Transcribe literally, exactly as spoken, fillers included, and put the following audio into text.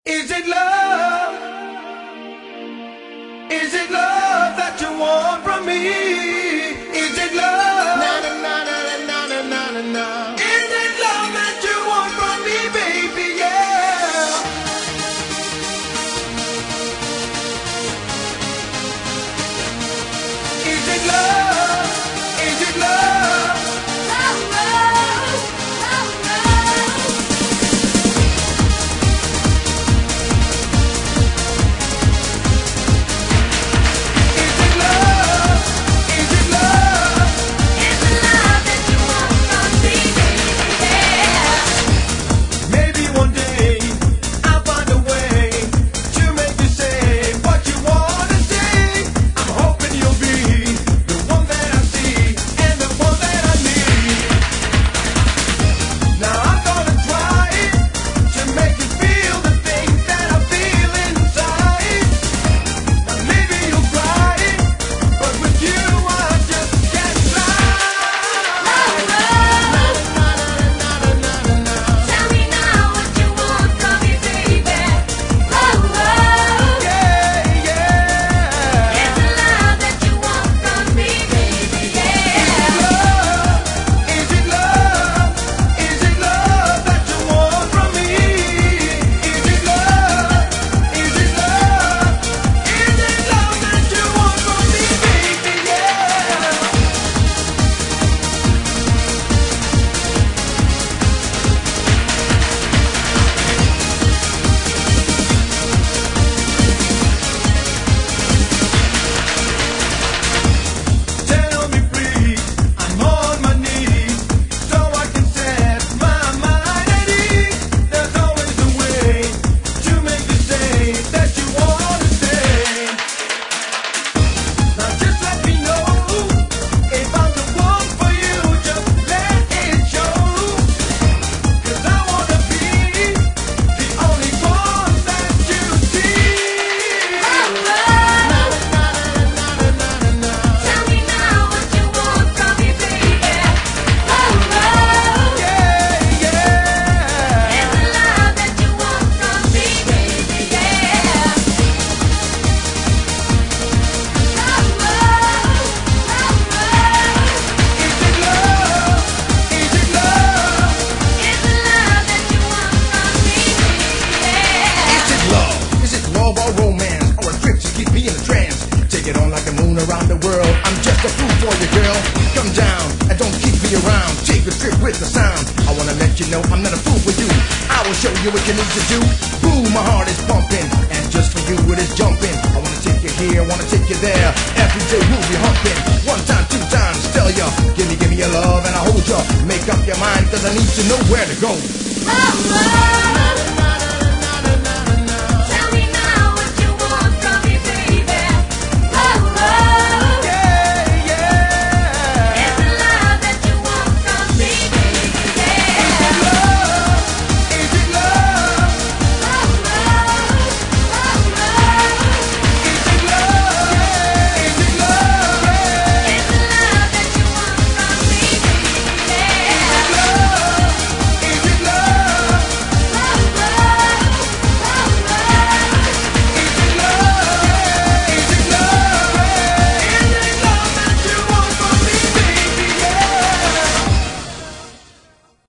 Is it love? Is it love that you want from me? Is it love? Na na na na na na na na na. Is it love that you want from me, baby? Yeah. Is it love? Is it love? Love, love, love, love. Is it love? Is it love? Is it love that you want from me, baby? Yeah. Maybe one day I'll find a way to make you say what you wanna say. I'm hoping you'll be the one that I see and the one that I need. Now I'm gonna try to make you feel the things that I feel inside. Now maybe you'll cry, but with you I just can't fly. Tell me now what you want from me, baby. Love, love. Yeah, yeah. Is it love that you want from me, baby? Yeah. Is it love? Is it love that you want from me? Is it love? Is it love? Is it love that you want from me, baby? Yeah. Tell me please, I'm on my knees, so I can set my mind at ease. There's always a way to make you say that you wanna stay. Now just let me know if I'm the one for you, just let it show. 'Cause I wanna be the only one that you see. Tell me now what you want from me, baby. Love, love. Yeah, yeah. Is it love that you want from me, baby? Yeah. Love, love, love, love. Is it love? Is it love? Is it love that you want from me, baby? Yeah. Is it love? Is it love or romance? Or a trip to keep me in a trance? Take it on like a moon around the world. I'm just a fool for you, girl. Come down and don't keep me around. Take a trip with the sound. I wanna let you know I'm not a fool for you. I will show you what you need to do. Boom, my heart is pumping, and just for you it is jumping. I wanna take you here, wanna take you there. Every day we'll be humping. One time, two times, tell ya. Give me, give me your love and I hold ya. Make up your mind, cause I need to know where to go. Love, love.